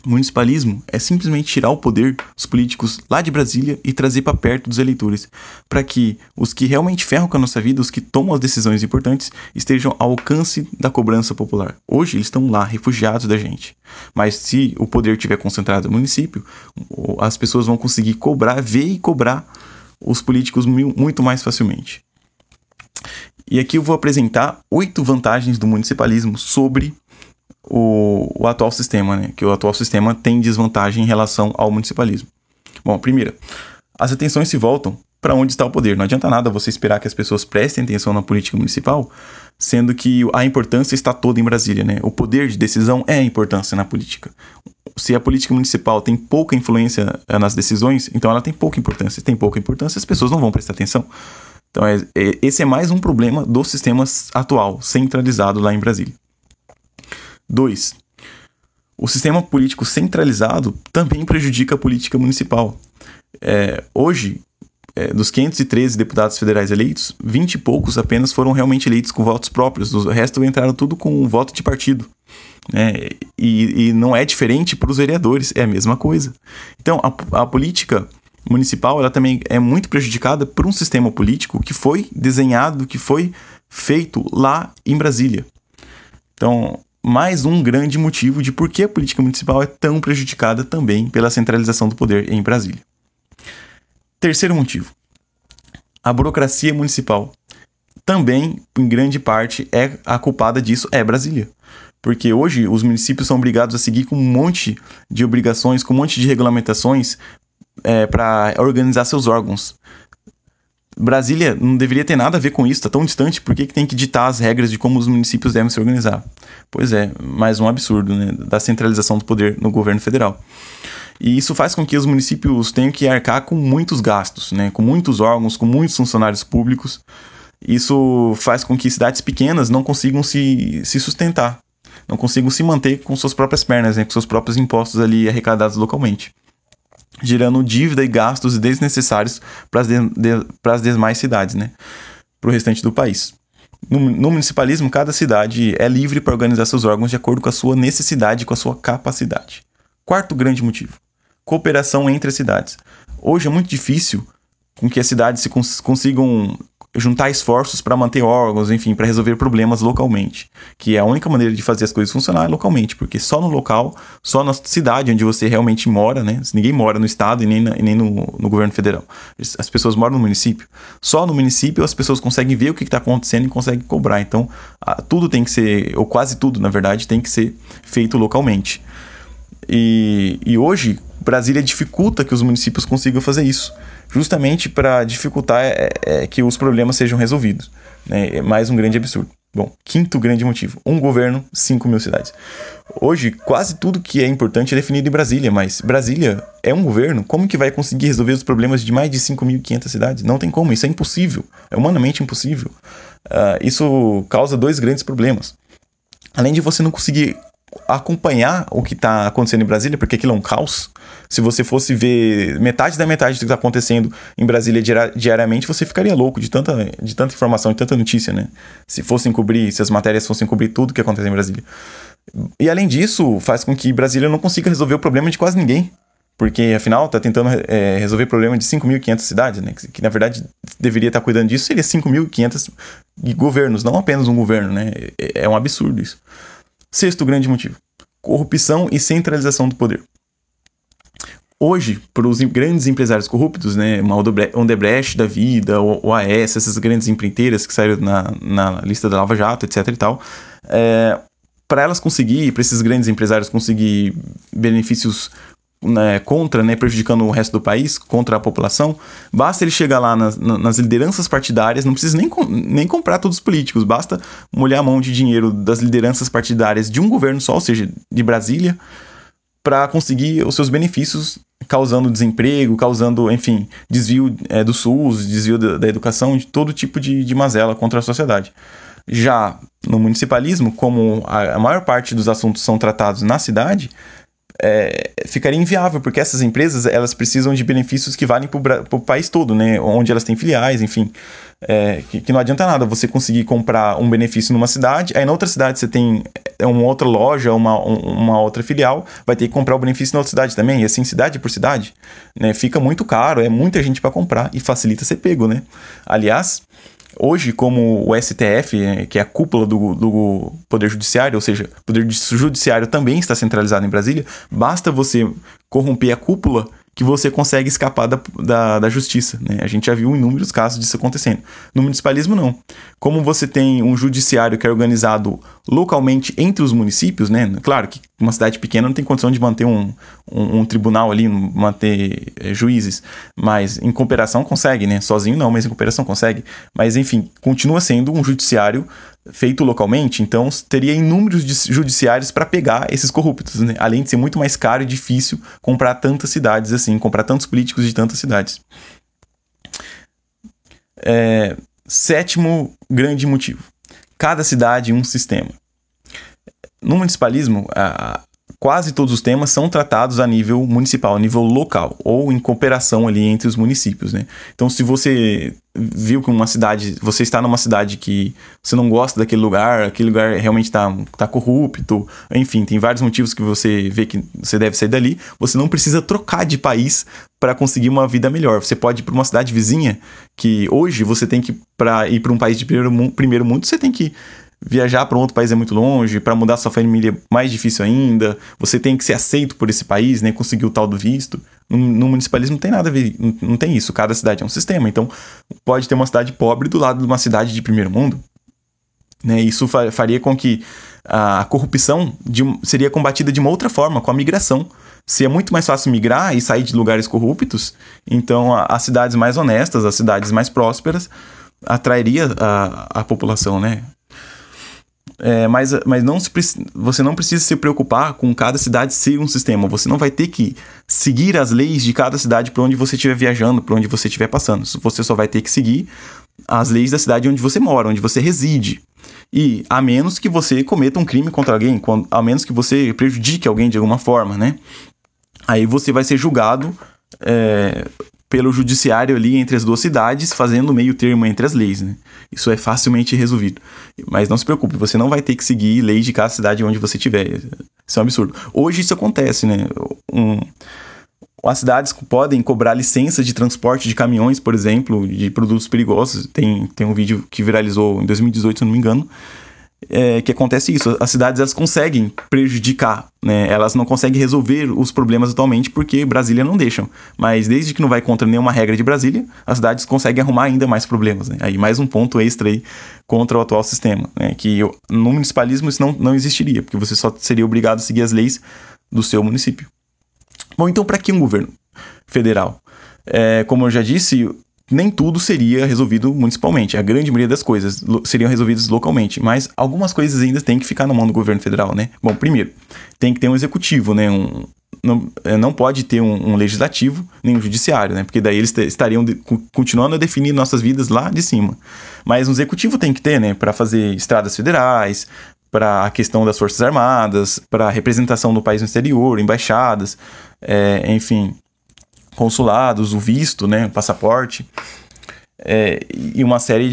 Municipalismo é simplesmente tirar o poder dos políticos lá de Brasília e trazer para perto dos eleitores, para que os que realmente ferram com a nossa vida, os que tomam as decisões importantes, estejam ao alcance da cobrança popular. Hoje eles estão lá, refugiados da gente. Mas se o poder estiver concentrado no município, as pessoas vão conseguir cobrar, ver e cobrar os políticos muito mais facilmente. E aqui eu vou apresentar 8 vantagens do municipalismo sobre o atual sistema, né? Que o atual sistema tem desvantagem em relação ao municipalismo. Bom, primeira, as atenções se voltam para onde está o poder. Não adianta nada você esperar que as pessoas prestem atenção na política municipal, sendo que a importância está toda em Brasília, né? O poder de decisão é a importância na política. Se a política municipal tem pouca influência nas decisões, então ela tem pouca importância. Se tem pouca importância, as pessoas não vão prestar atenção. Então, esse é mais um problema do sistema atual, centralizado lá em Brasília. 2. O sistema político centralizado também prejudica a política municipal. Hoje, dos 513 deputados federais eleitos, 20 e poucos apenas foram realmente eleitos com votos próprios. O resto entraram tudo com voto de partido. Né? E não é diferente para os vereadores, é a mesma coisa. Então, a política municipal ela também é muito prejudicada por um sistema político que foi desenhado, que foi feito lá em Brasília. Então, mais um grande motivo de por que a política municipal é tão prejudicada também pela centralização do poder em Brasília. Terceiro motivo, a burocracia municipal. Também, em grande parte, a culpada disso é Brasília. Porque hoje os municípios são obrigados a seguir com um monte de obrigações, com um monte de regulamentações para organizar seus órgãos. Brasília não deveria ter nada a ver com isso, está tão distante, por que tem que ditar as regras de como os municípios devem se organizar? Pois é, mais um absurdo, né, da centralização do poder no governo federal. E isso faz com que os municípios tenham que arcar com muitos gastos, né, com muitos órgãos, com muitos funcionários públicos. Isso faz com que cidades pequenas não consigam se sustentar, não consigam se manter com suas próprias pernas, né, com seus próprios impostos ali arrecadados localmente, gerando dívida e gastos desnecessários para as demais cidades, né? Para o restante do país. No municipalismo, cada cidade é livre para organizar seus órgãos de acordo com a sua necessidade e com a sua capacidade. Quarto grande motivo, cooperação entre as cidades. Hoje é muito difícil com que as cidades se consigam juntar esforços para manter órgãos, enfim, para resolver problemas localmente, que é a única maneira de fazer as coisas funcionar localmente, porque só no local, só na cidade onde você realmente mora, né? Ninguém mora no estado e nem no governo federal. As pessoas moram no município. Só no município as pessoas conseguem ver o que está acontecendo e conseguem cobrar. Então, tudo tem que ser, ou quase tudo, na verdade, tem que ser feito localmente. E hoje, Brasília dificulta que os municípios consigam fazer isso, justamente para dificultar que os problemas sejam resolvidos. Né? É mais um grande absurdo. Bom, quinto grande motivo, um governo, 5.000 cidades. Hoje, quase tudo que é importante é definido em Brasília, mas Brasília é um governo, como que vai conseguir resolver os problemas de mais de 5.500 cidades? Não tem como, isso é impossível, é humanamente impossível. Isso causa 2 grandes problemas. Além de você não conseguir acompanhar o que está acontecendo em Brasília, porque aquilo é um caos. Se você fosse ver metade da metade do que está acontecendo em Brasília diariamente, você ficaria louco de tanta informação e tanta notícia, né? Se as matérias fossem cobrir tudo que acontece em Brasília. E além disso, faz com que Brasília não consiga resolver o problema de quase ninguém. Porque, afinal, está tentando resolver o problema de 5.500 cidades, né? Que, na verdade, deveria estar cuidando disso, seria 5.500 governos, não apenas um governo, né? É um absurdo isso. Sexto grande motivo, corrupção e centralização do poder. Hoje, para os grandes empresários corruptos, né, uma Odebrecht da vida, o AES, essas grandes empreiteiras que saíram na lista da Lava Jato, etc e tal, para esses grandes empresários conseguir benefícios contra, né, prejudicando o resto do país, contra a população, basta ele chegar lá nas lideranças partidárias, não precisa nem comprar todos os políticos, basta molhar a mão de dinheiro das lideranças partidárias de um governo só, ou seja, de Brasília, para conseguir os seus benefícios, causando desemprego, causando, enfim, desvio do SUS, desvio da educação, de todo tipo de mazela contra a sociedade. Já no municipalismo, como a maior parte dos assuntos são tratados na cidade, ficaria inviável, porque essas empresas elas precisam de benefícios que valem para o país todo, né? Onde elas têm filiais, enfim. Que não adianta nada você conseguir comprar um benefício numa cidade, aí na outra cidade você tem uma outra loja, uma outra filial, vai ter que comprar o benefício na outra cidade também, e assim cidade por cidade, né? Fica muito caro, é muita gente para comprar e facilita ser pego, né? Aliás, hoje, como o STF, que é a cúpula do Poder Judiciário, ou seja, o Poder Judiciário também está centralizado em Brasília, basta você corromper a cúpula que você consegue escapar da justiça, né? A gente já viu inúmeros casos disso acontecendo. No municipalismo, não. Como você tem um judiciário que é organizado localmente entre os municípios, né? Claro que uma cidade pequena não tem condição de manter um tribunal ali, manter juízes, mas em cooperação consegue, né? Sozinho não, mas em cooperação consegue. Mas, enfim, continua sendo um judiciário feito localmente, então teria inúmeros judiciários para pegar esses corruptos, né? Além de ser muito mais caro e difícil comprar tantas cidades assim, comprar tantos políticos de tantas cidades. Sétimo grande motivo: cada cidade um sistema. No municipalismo, quase todos os temas são tratados a nível municipal, a nível local, ou em cooperação ali entre os municípios, né? Então, se você viu que você está numa cidade que você não gosta daquele lugar, aquele lugar realmente tá corrupto, enfim, tem vários motivos que você vê que você deve sair dali, você não precisa trocar de país para conseguir uma vida melhor. Você pode ir para uma cidade vizinha, que hoje você tem que, para ir para um país de primeiro mundo, você tem que viajar para um outro país é muito longe, para mudar sua família é mais difícil ainda, você tem que ser aceito por esse país, né, conseguir o tal do visto. No municipalismo não tem nada a ver, não tem isso, cada cidade é um sistema, então pode ter uma cidade pobre do lado de uma cidade de primeiro mundo, né, isso faria com que a corrupção seria combatida de uma outra forma, com a migração. Se é muito mais fácil migrar e sair de lugares corruptos, então as cidades mais honestas, as cidades mais prósperas, atrairia a população, né? Mas você não precisa se preocupar com cada cidade ser um sistema. Você não vai ter que seguir as leis de cada cidade para onde você estiver viajando, para onde você estiver passando. Você só vai ter que seguir as leis da cidade onde você mora, onde você reside. E a menos que você cometa um crime contra alguém, a menos que você prejudique alguém de alguma forma, né? Aí você vai ser julgado pelo judiciário ali entre as duas cidades, fazendo meio termo entre as leis, né? Isso é facilmente resolvido. Mas não se preocupe, você não vai ter que seguir leis de cada cidade onde você estiver. Isso é um absurdo. Hoje isso acontece, né? As cidades podem cobrar licença de transporte de caminhões, por exemplo, de produtos perigosos. Tem um vídeo que viralizou em 2018, se não me engano, que acontece isso. As cidades elas conseguem prejudicar, né? Elas não conseguem resolver os problemas atualmente porque Brasília não deixam. Mas desde que não vai contra nenhuma regra de Brasília, as cidades conseguem arrumar ainda mais problemas, né? Aí mais um ponto extra aí contra o atual sistema, né? Que no municipalismo isso não existiria, porque você só seria obrigado a seguir as leis do seu município. Bom, então para que um governo federal? Como eu já disse, nem tudo seria resolvido municipalmente. A grande maioria das coisas seriam resolvidas localmente, mas algumas coisas ainda têm que ficar na mão do governo federal, né? Bom, primeiro, tem que ter um executivo, né? Não pode ter um legislativo nem um judiciário, né? Porque daí eles estariam continuando a definir nossas vidas lá de cima. Mas um executivo tem que ter, né? Para fazer estradas federais, para a questão das Forças Armadas, para a representação do país no exterior, embaixadas, enfim, consulados, o visto, né, o passaporte, e uma série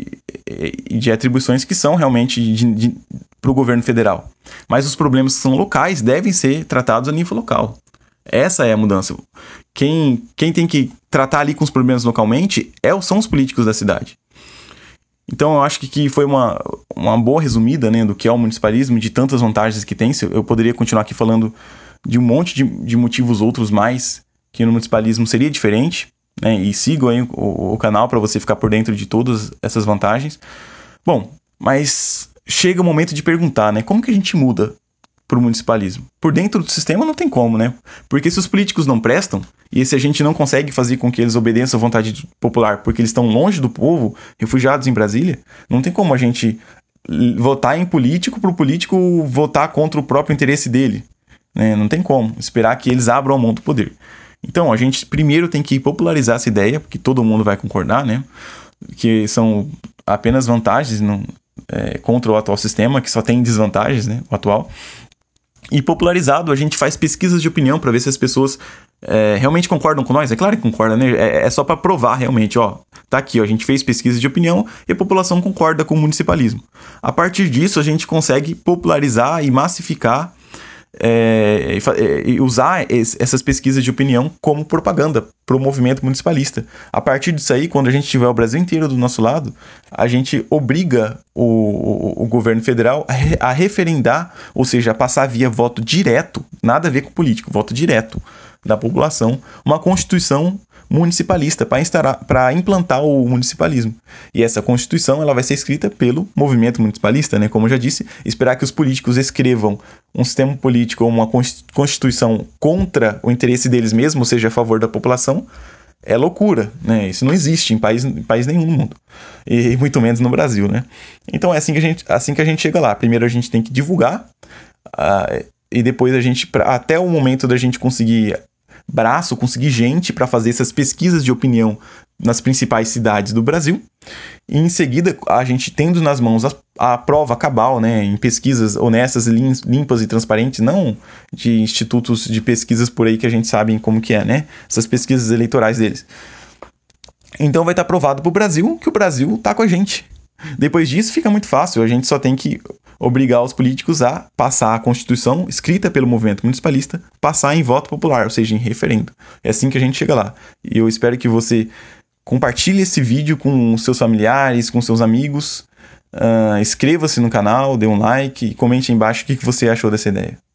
de atribuições que são realmente para o governo federal. Mas os problemas que são locais devem ser tratados a nível local. Essa é a mudança. Quem tem que tratar ali com os problemas localmente são os políticos da cidade. Então eu acho que foi uma boa resumida, né, do que é o municipalismo, de tantas vantagens que tem. Eu poderia continuar aqui falando de um monte de motivos outros mais que no municipalismo seria diferente, né? E sigam aí o canal para você ficar por dentro de todas essas vantagens. Bom, mas chega o momento de perguntar, né? Como que a gente muda para o municipalismo? Por dentro do sistema não tem como, né? Porque se os políticos não prestam, e se a gente não consegue fazer com que eles obedeçam à vontade popular porque eles estão longe do povo, refugiados em Brasília, não tem como a gente votar em político para o político votar contra o próprio interesse dele, né? Não tem como esperar que eles abram a mão do poder. Então, a gente primeiro tem que popularizar essa ideia, porque todo mundo vai concordar, né? Que são apenas vantagens contra o atual sistema, que só tem desvantagens, né? O atual. E popularizado, a gente faz pesquisas de opinião para ver se as pessoas realmente concordam com nós. É claro que concordam, né? É só para provar realmente, ó. Tá aqui, ó. A gente fez pesquisa de opinião e a população concorda com o municipalismo. A partir disso, a gente consegue popularizar e massificar e usar essas pesquisas de opinião como propaganda para o movimento municipalista. A partir disso aí, quando a gente tiver o Brasil inteiro do nosso lado, a gente obriga o governo federal a referendar, ou seja, a passar via voto direto, nada a ver com político, voto direto da população, uma constituição municipalista para implantar o municipalismo. E essa constituição ela vai ser escrita pelo movimento municipalista, né? Como eu já disse, esperar que os políticos escrevam um sistema político ou uma constituição contra o interesse deles mesmos, ou seja, a favor da população, é loucura, né? Isso não existe em país nenhum no mundo. E muito menos no Brasil, né? Então é assim que a gente chega lá. Primeiro a gente tem que divulgar, e depois até o momento da gente conseguir conseguir gente para fazer essas pesquisas de opinião nas principais cidades do Brasil. E em seguida, a gente tendo nas mãos a prova cabal, né, em pesquisas honestas, limpas e transparentes, não de institutos de pesquisas por aí que a gente sabe como que é, né? Essas pesquisas eleitorais deles. Então vai estar provado para o Brasil que o Brasil está com a gente. Depois disso fica muito fácil, a gente só tem que obrigar os políticos a passar a Constituição escrita pelo movimento municipalista, passar em voto popular, ou seja, em referendo. É assim que a gente chega lá. E eu espero que você compartilhe esse vídeo com seus familiares, com seus amigos, inscreva-se no canal, dê um like e comente aí embaixo o que você achou dessa ideia.